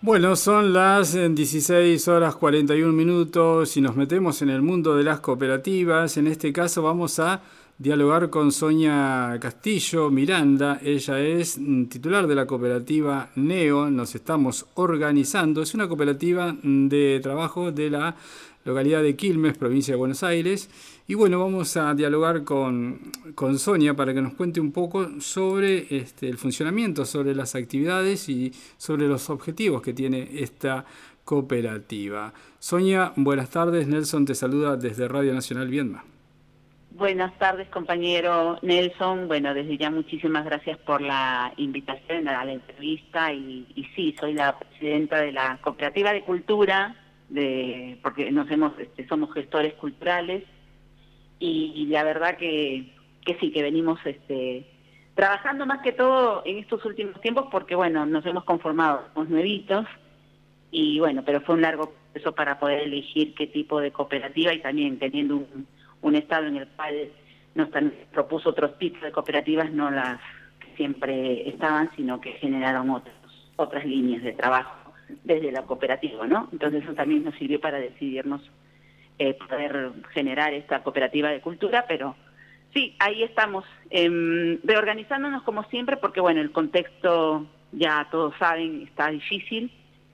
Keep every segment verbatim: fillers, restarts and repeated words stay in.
Bueno, son las eh, dieciséis horas cuarenta y un minutos y nos metemos en el mundo de las cooperativas. En este caso vamos a dialogar con Sonia Castillo Miranda. Ella es mm, titular de la cooperativa NEO. Nos estamos organizando. Es una cooperativa mm, de trabajo de la localidad de Quilmes, provincia de Buenos Aires. Y bueno, vamos a dialogar con, con Sonia para que nos cuente un poco sobre este, el funcionamiento, sobre las actividades y sobre los objetivos que tiene esta cooperativa. Sonia, buenas tardes. Nelson te saluda desde Radio Nacional Viedma. Buenas tardes, compañero Nelson. Bueno, desde ya muchísimas gracias por la invitación a la entrevista. Y, y sí, soy la presidenta de la Cooperativa de Cultura, de, porque nos hemos, este, somos gestores culturales. Y, y la verdad que, que sí, que venimos este, trabajando más que todo en estos últimos tiempos porque, bueno, nos hemos conformado, somos nuevitos. Y bueno, pero fue un largo proceso para poder elegir qué tipo de cooperativa y también teniendo un... un estado en el cual nos propuso otros tipos de cooperativas, no las que siempre estaban, sino que generaron otros, otras líneas de trabajo desde la cooperativa, ¿no? Entonces eso también nos sirvió para decidirnos eh, poder generar esta cooperativa de cultura, pero sí, ahí estamos, eh, reorganizándonos como siempre, porque bueno, el contexto, ya todos saben, está difícil.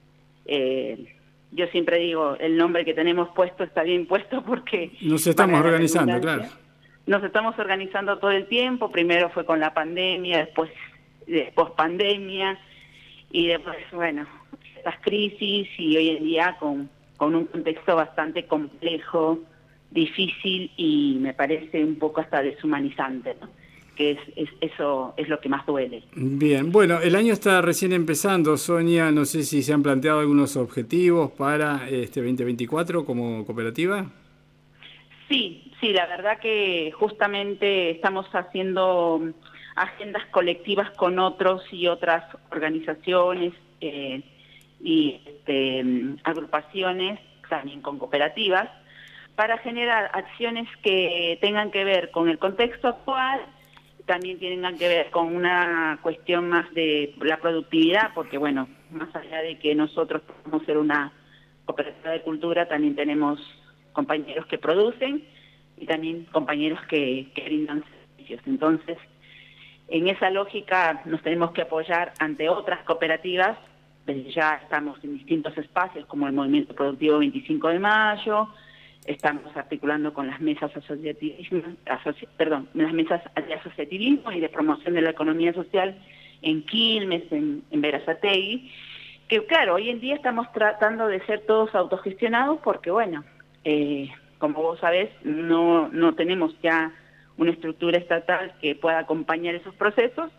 Eh, Yo siempre digo, el nombre que tenemos puesto está bien puesto porque... Nos estamos organizando, claro. Nos estamos organizando todo el tiempo. Primero fue con la pandemia, después de pospandemia y después, bueno, las crisis y hoy en día con, con un contexto bastante complejo, difícil y me parece un poco hasta deshumanizante, ¿no? Que es, es, eso es lo que más duele. Bien, bueno, el año está recién empezando, Sonia, no sé si se han planteado algunos objetivos para este veinte veinticuatro como cooperativa. Sí, sí, la verdad que justamente estamos haciendo agendas colectivas con otros y otras organizaciones eh, y este, agrupaciones, también con cooperativas, para generar acciones que tengan que ver con el contexto actual, también tienen que ver con una cuestión más de la productividad, porque bueno, más allá de que nosotros podemos ser una cooperativa de cultura, también tenemos compañeros que producen y también compañeros que, que brindan servicios. Entonces, en esa lógica nos tenemos que apoyar ante otras cooperativas. Desde ya estamos en distintos espacios como el Movimiento Productivo veinticinco de mayo, estamos articulando con las mesas asociativismo, asoci, perdón, las mesas de asociativismo y de promoción de la economía social en Quilmes, en, en Berazategui, que claro, hoy en día estamos tratando de ser todos autogestionados porque bueno, eh, como vos sabés, no, no tenemos ya una estructura estatal que pueda acompañar esos procesos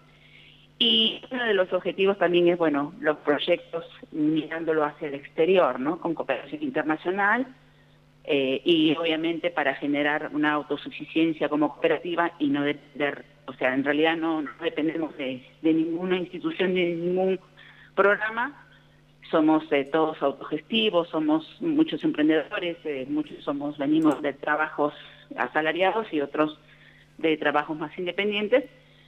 y uno de los objetivos también es, bueno, los proyectos mirándolo hacia el exterior, ¿no? Con cooperación internacional. Eh, y obviamente para generar una autosuficiencia como cooperativa y no depender, o sea, en realidad no, no dependemos de, de ninguna institución, de ningún programa, somos eh, todos autogestivos, somos muchos emprendedores, eh, muchos somos venimos de trabajos asalariados y otros de trabajos más independientes,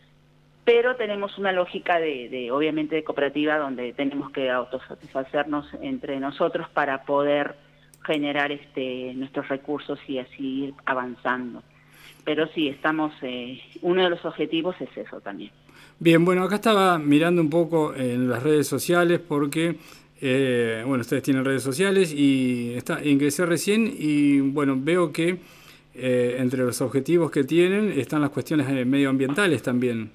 pero tenemos una lógica de, de obviamente de cooperativa donde tenemos que autosatisfacernos entre nosotros para poder generar este nuestros recursos y así ir avanzando. Pero sí, estamos, eh, uno de los objetivos es eso también. Bien, bueno, acá estaba mirando un poco en las redes sociales porque, eh, bueno, ustedes tienen redes sociales y está, ingresé recién y, bueno, veo que eh, entre los objetivos que tienen están las cuestiones medioambientales también.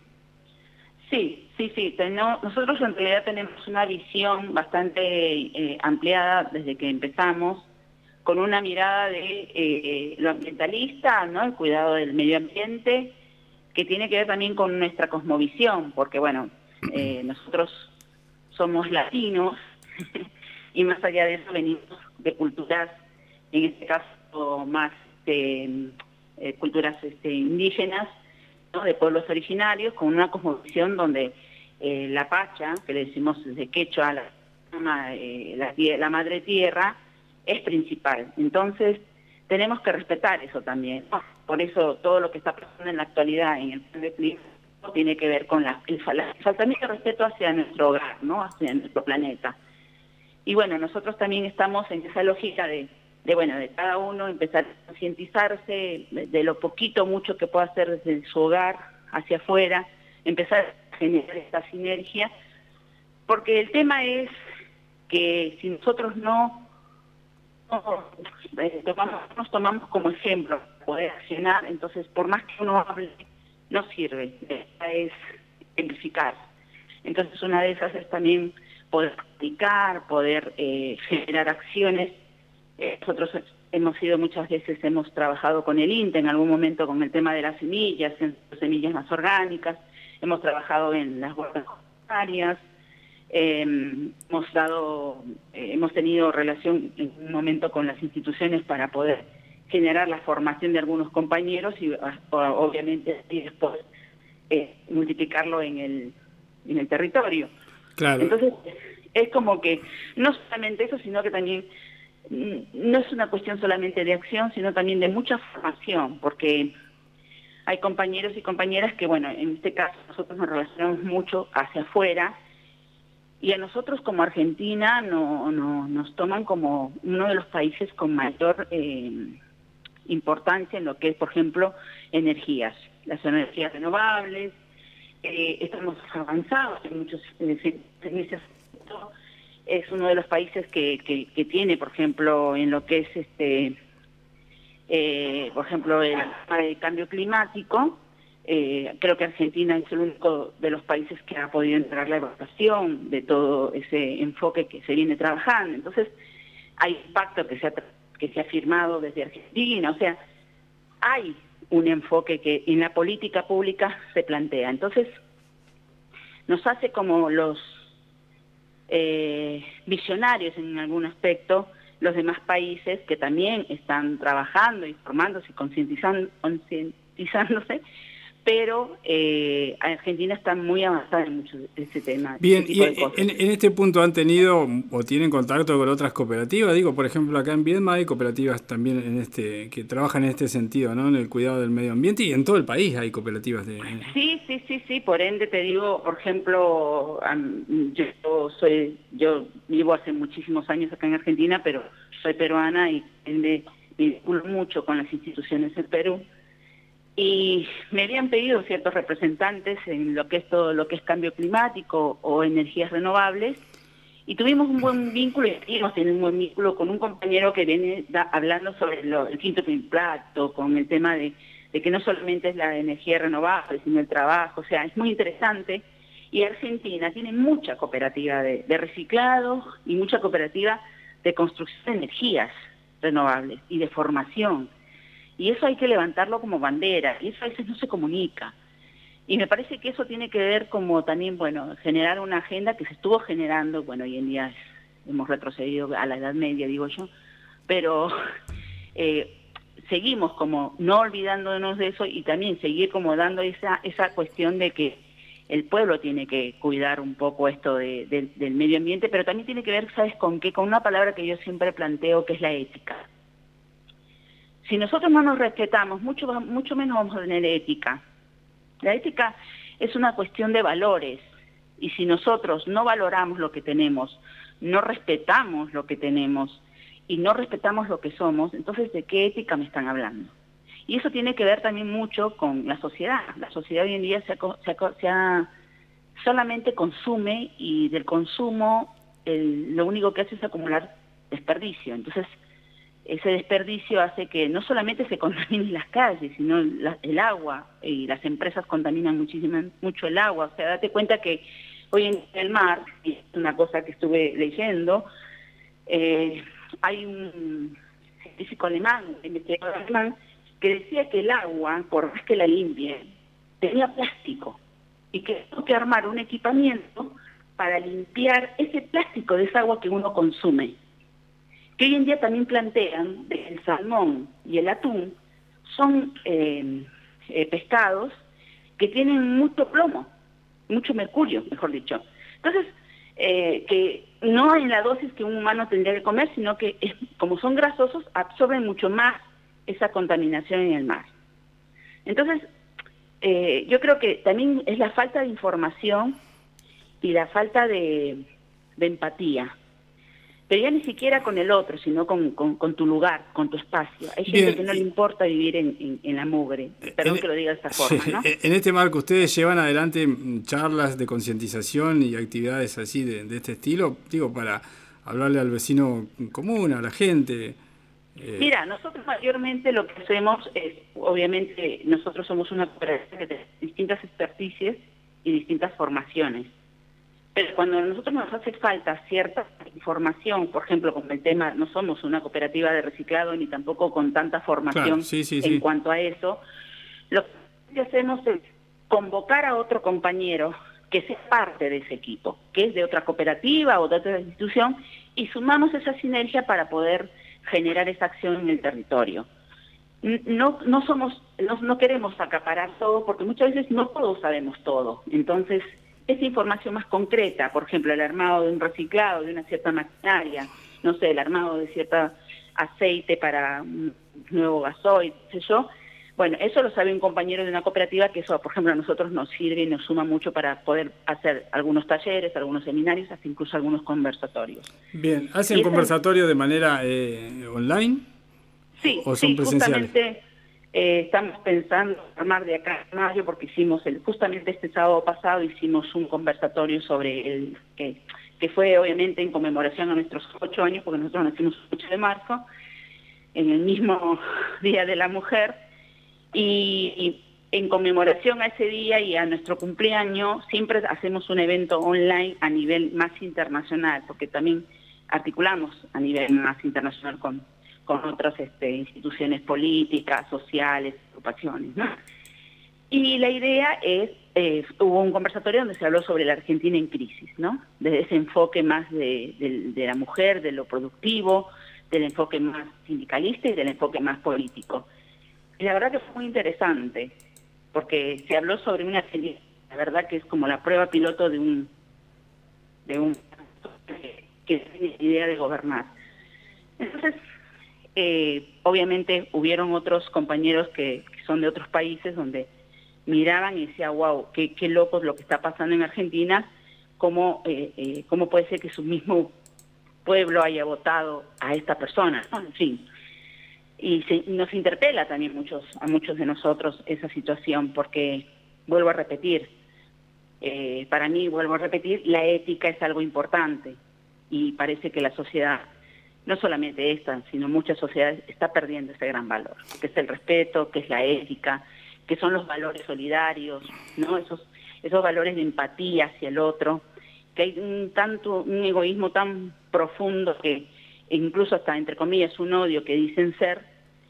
Sí, sí, sí. Tenemos, nosotros en realidad tenemos una visión bastante eh, ampliada desde que empezamos, con una mirada de eh, lo ambientalista, ¿no? El cuidado del medio ambiente, que tiene que ver también con nuestra cosmovisión, porque bueno, eh, nosotros somos latinos y más allá de eso venimos de culturas, en este caso más de eh, culturas este, indígenas, ¿no? De pueblos originarios, con una cosmovisión donde eh, la pacha, que le decimos de quechua, la, eh, la, la madre tierra, es principal. Entonces, tenemos que respetar eso también. Por eso, todo lo que está pasando en la actualidad en el plan de clima tiene que ver con la, el, el faltamiento de respeto hacia nuestro hogar, ¿no? Hacia nuestro planeta. Y bueno, nosotros también estamos en esa lógica de, de bueno, de cada uno empezar a concientizarse de, de lo poquito, mucho que pueda hacer desde su hogar hacia afuera, empezar a generar esta sinergia, porque el tema es que si nosotros no, no eh, tomamos, nos tomamos como ejemplo para poder accionar, entonces por más que uno hable, no sirve, esta es amplificar. Entonces una de esas es también poder practicar, poder eh, generar acciones. Eh, nosotros hemos ido muchas veces, hemos trabajado con el INTA en algún momento con el tema de las semillas, en semillas más orgánicas, hemos trabajado en las huertas comunitarias, eh, hemos dado, eh, hemos tenido relación en un momento con las instituciones para poder generar la formación de algunos compañeros y obviamente y después eh, multiplicarlo en el, en el territorio. Claro. Entonces, es como que no solamente eso, sino que también no es una cuestión solamente de acción, sino también de mucha formación, porque hay compañeros y compañeras que, bueno, en este caso nosotros nos relacionamos mucho hacia afuera, y a nosotros como Argentina no, no, nos toman como uno de los países con mayor eh, importancia en lo que es, por ejemplo, energías, las energías renovables. Eh, estamos avanzados en muchos servicios. Es uno de los países que, que, que tiene, por ejemplo, en lo que es, este, eh, por ejemplo, el, el cambio climático. Eh, creo que Argentina es el único de los países que ha podido entrar la evaluación de todo ese enfoque que se viene trabajando. Entonces, hay un pacto que se ha, que se ha firmado desde Argentina, o sea, hay un enfoque que en la política pública se plantea. Entonces, nos hace como los eh, visionarios en algún aspecto los demás países que también están trabajando, informándose y concientizando, concientizándose, pero eh, Argentina está muy avanzada en mucho de ese tema. Bien, ese y en, en este punto han tenido o tienen contacto con otras cooperativas. Digo, por ejemplo, acá en Viedma hay cooperativas también en este que trabajan en este sentido, ¿no? En el cuidado del medio ambiente, y en todo el país hay cooperativas de... Sí, sí, sí, sí. Por ende te digo, por ejemplo, yo soy, yo vivo hace muchísimos años acá en Argentina, pero soy peruana y por ende me vinculo mucho con las instituciones en Perú. Y me habían pedido ciertos representantes en lo que es todo lo que es cambio climático o energías renovables, y tuvimos un buen vínculo y seguimos teniendo un buen vínculo con un compañero que viene da, hablando sobre lo, el quinto impacto, con el tema de, de que no solamente es la energía renovable, sino el trabajo. O sea, es muy interesante. Y Argentina tiene mucha cooperativa de, de reciclado y mucha cooperativa de construcción de energías renovables y de formación. Y eso hay que levantarlo como bandera, y eso a veces no se comunica. Y me parece que eso tiene que ver como también, bueno, generar una agenda que se estuvo generando, bueno, hoy en día es, hemos retrocedido a la Edad Media, digo yo, pero eh, seguimos como no olvidándonos de eso, y también seguir como dando esa, esa cuestión de que el pueblo tiene que cuidar un poco esto de, de, del medio ambiente, pero también tiene que ver, ¿sabes con qué? Con una palabra que yo siempre planteo, que es la ética. Si nosotros no nos respetamos, mucho, mucho menos vamos a tener ética. La ética es una cuestión de valores, y si nosotros no valoramos lo que tenemos, no respetamos lo que tenemos y no respetamos lo que somos, entonces ¿de qué ética me están hablando? Y eso tiene que ver también mucho con la sociedad. La sociedad hoy en día se, ha, se, ha, se ha, solamente consume, y del consumo el, lo único que hace es acumular desperdicio. Entonces, ese desperdicio hace que no solamente se contaminen las calles, sino la, el agua, y las empresas contaminan muchísimo, mucho el agua. O sea, date cuenta que hoy en el mar, y es una cosa que estuve leyendo, eh, hay un científico alemán, un investigador alemán, que decía que el agua, por más que la limpie, tenía plástico, y que tuvo que armar un equipamiento para limpiar ese plástico de esa agua que uno consume. Que hoy en día también plantean que el salmón y el atún son eh, eh, pescados que tienen mucho plomo, mucho mercurio, mejor dicho. Entonces, eh, que no en la dosis que un humano tendría que comer, sino que es, como son grasosos, absorben mucho más esa contaminación en el mar. Entonces, eh, yo creo que también es la falta de información y la falta de, de empatía. pero ya ni siquiera con el otro, sino con, con, con tu lugar, con tu espacio. Hay gente Bien. que no le importa vivir en, en, en la mugre, perdón en, que lo diga de esta forma, sí, ¿no? En este marco, ¿ustedes llevan adelante charlas de concientización y actividades así de, de este estilo? Digo, para hablarle al vecino común, a la gente. Eh... Mira, nosotros mayormente lo que hacemos es, obviamente, nosotros somos una cooperativa de distintas experticias y distintas formaciones. Pero cuando a nosotros nos hace falta cierta información, por ejemplo, con el tema, no somos una cooperativa de reciclado ni tampoco con tanta formación claro, sí, sí, en sí. cuanto a eso, lo que hacemos es convocar a otro compañero que sea parte de ese equipo, que es de otra cooperativa o de otra institución, y sumamos esa sinergia para poder generar esa acción en el territorio. No, no somos, no, no queremos acaparar todo, porque muchas veces no todos sabemos todo. Entonces, esa información más concreta, por ejemplo, el armado de un reciclado, de una cierta maquinaria, no sé, el armado de cierto aceite para un nuevo gasoil, qué sé yo. Bueno, eso lo sabe un compañero de una cooperativa, que eso, por ejemplo, a nosotros nos sirve y nos suma mucho para poder hacer algunos talleres, algunos seminarios, hasta incluso algunos conversatorios. Bien, ¿hacen conversatorios de manera eh, online? Sí, ¿O son sí, presenciales? justamente eh, estamos pensando armar de acá en mayo, porque hicimos, el, justamente este sábado pasado hicimos un conversatorio sobre el, que, que fue obviamente en conmemoración a nuestros ocho años, porque nosotros nacimos el ocho de marzo, en el mismo Día de la Mujer, y, y en conmemoración a ese día y a nuestro cumpleaños siempre hacemos un evento online a nivel más internacional, porque también articulamos a nivel más internacional con, con otras este, instituciones políticas, sociales, agrupaciones, ¿no? Y la idea es, eh, hubo un conversatorio donde se habló sobre la Argentina en crisis, ¿no? Desde ese enfoque más de, de, de la mujer, de lo productivo, del enfoque más sindicalista y del enfoque más político. Y la verdad que fue muy interesante, porque se habló sobre una Argentina, la verdad que es como la prueba piloto de un de un que tiene idea de gobernar. Entonces, eh, obviamente hubieron otros compañeros que, que son de otros países donde miraban y decían, wow, qué, qué loco es lo que está pasando en Argentina, cómo, eh, eh, cómo puede ser que su mismo pueblo haya votado a esta persona, ¿no? En fin. Y se, nos interpela también muchos a muchos de nosotros esa situación, porque, vuelvo a repetir, eh, para mí, vuelvo a repetir, la ética es algo importante, y parece que la sociedad, no solamente esta, sino muchas sociedades, está perdiendo ese gran valor, que es el respeto, que es la ética, que son los valores solidarios, ¿no? Esos, esos valores de empatía hacia el otro, que hay un tanto un egoísmo tan profundo que incluso hasta, entre comillas, un odio que dicen ser,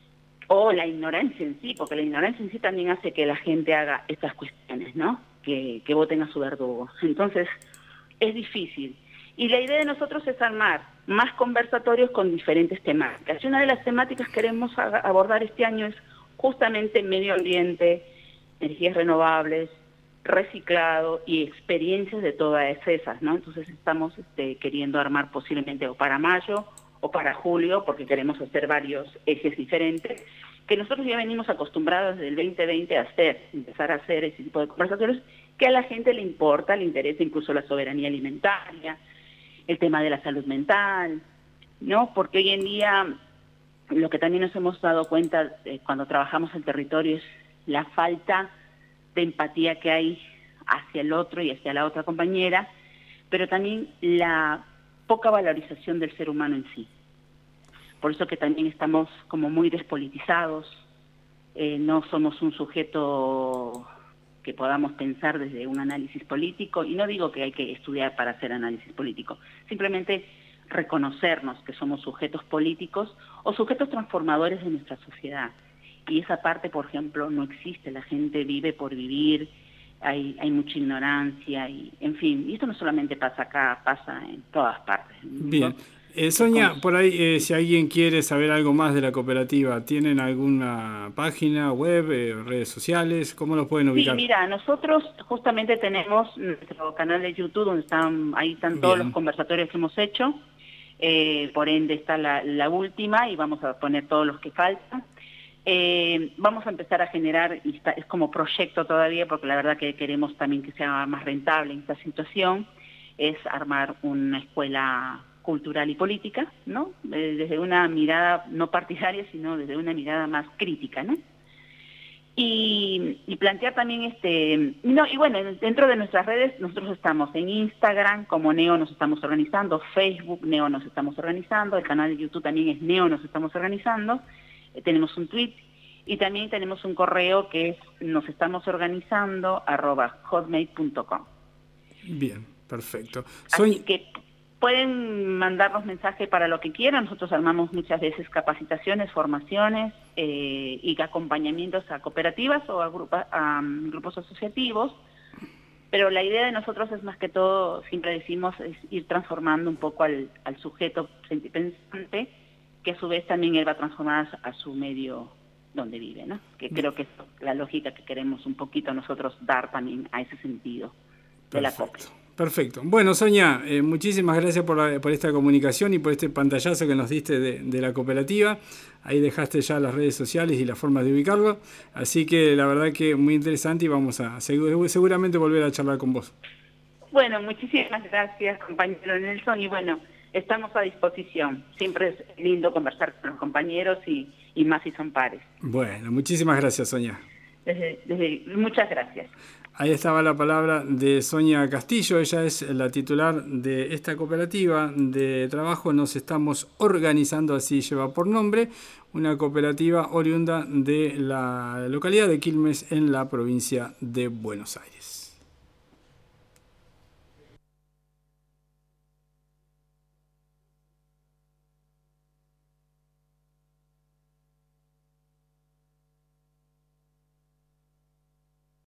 o la ignorancia en sí, porque la ignorancia en sí también hace que la gente haga estas cuestiones, ¿no? Que, que voten a su verdugo. Entonces, es difícil. Y la idea de nosotros es armar más conversatorios con diferentes temáticas. Y una de las temáticas que queremos abordar este año es justamente medio ambiente, energías renovables, reciclado y experiencias de todas esas, ¿no? Entonces estamos este, queriendo armar posiblemente o para mayo o para julio, porque queremos hacer varios ejes diferentes, que nosotros ya venimos acostumbrados desde el veinte veinte a hacer, empezar a hacer ese tipo de conversatorios, que a la gente le importa, le interesa incluso la soberanía alimentaria, el tema de la salud mental, ¿no? Porque hoy en día lo que también nos hemos dado cuenta eh, cuando trabajamos el territorio es la falta de empatía que hay hacia el otro y hacia la otra compañera, pero también la poca valorización del ser humano en sí. Por eso que también estamos como muy despolitizados, eh, no somos un sujeto que podamos pensar desde un análisis político, y no digo que hay que estudiar para hacer análisis político, simplemente reconocernos que somos sujetos políticos o sujetos transformadores de nuestra sociedad. Y esa parte, por ejemplo, no existe, la gente vive por vivir, hay, hay mucha ignorancia, y en fin, y esto no solamente pasa acá, pasa en todas partes. Bien. Eh, Sonia, por ahí, eh, si alguien quiere saber algo más de la cooperativa, ¿tienen alguna página web, eh, redes sociales? ¿Cómo los pueden ubicar? Sí, mira, nosotros justamente tenemos nuestro canal de YouTube, donde están ahí están todos Bien. los conversatorios que hemos hecho, eh, por ende está la, la última, y vamos a poner todos los que faltan. Eh, vamos a empezar a generar, y está, es como proyecto todavía, porque la verdad que queremos también que sea más rentable en esta situación, es armar una escuela cultural y política, ¿no? Eh, desde una mirada no partidaria, sino desde una mirada más crítica, ¿no? Y, y plantear también este, no, y bueno, dentro de nuestras redes nosotros estamos en Instagram como Neo Nos Estamos Organizando, Facebook Neo Nos Estamos Organizando, el canal de YouTube también es Neo Nos Estamos Organizando, eh, tenemos un tweet y también tenemos un correo que es nos estamos organizando arroba hotmail punto com. Bien, perfecto. Así Soy... que pueden mandarnos mensajes para lo que quieran. Nosotros armamos muchas veces capacitaciones, formaciones eh, y acompañamientos a cooperativas o a, grupa, a um, grupos asociativos. Pero la idea de nosotros es más que todo, siempre decimos, es ir transformando un poco al, al sujeto pensante, que a su vez también él va a transformar a su medio donde vive, ¿no? Que creo que es la lógica que queremos un poquito nosotros dar también a ese sentido de la COPE. Perfecto. Bueno, Sonia, eh, muchísimas gracias por, la, por esta comunicación y por este pantallazo que nos diste de, de la cooperativa. Ahí dejaste ya las redes sociales y las formas de ubicarlo. Así que la verdad que muy interesante y vamos a seguramente volver a charlar con vos. Bueno, muchísimas gracias, compañero Nelson. Y bueno, estamos a disposición. Siempre es lindo conversar con los compañeros y, y más si son pares. Bueno, muchísimas gracias, Sonia. Desde, desde, muchas gracias. Ahí estaba la palabra de Sonia Castillo, ella es la titular de esta cooperativa de trabajo. Nos estamos organizando, así lleva por nombre, una cooperativa oriunda de la localidad de Quilmes en la provincia de Buenos Aires.